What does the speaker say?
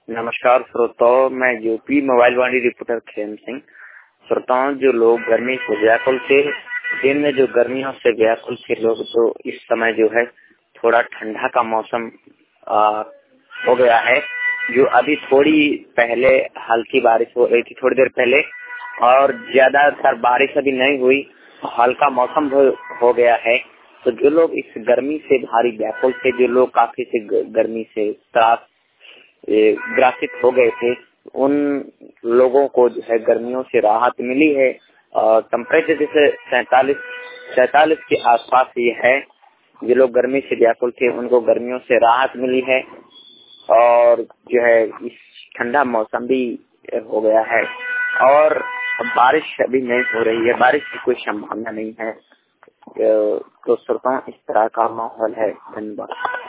नमस्कार श्रोताओं, मैं UP mobile Vaani reporter Khem Singh. श्रोताओं, जो लोग गर्मी से व्याकुल थे, दिन में जो गर्मियों से व्याकुल थे लोग, तो इस समय जो है थोड़ा ठंडा का मौसम हो गया है। जो अभी थोड़ी पहले हल्की बारिश हो रही थी थोड़ी देर पहले, और ज्यादातर बारिश अभी नहीं हुई, हल्का मौसम हो गया है। तो जो लोग इस गर्मी से भारी व्याकुल थे, जो लोग काफी से गर्मी से त्रास ग्रसित हो गए थे, उन लोगों को जो है गर्मियों से राहत मिली है। और टेम्परेचर जैसे 47 के आसपास ये है। जो लोग गर्मी से व्याकुल थे उनको गर्मियों से राहत मिली है, और जो है इस ठंडा मौसम भी हो गया है। और बारिश अभी नहीं हो रही है, बारिश की कोई संभावना नहीं है। तो श्रोताओं, इस तरह का माहौल है। धन्यवाद।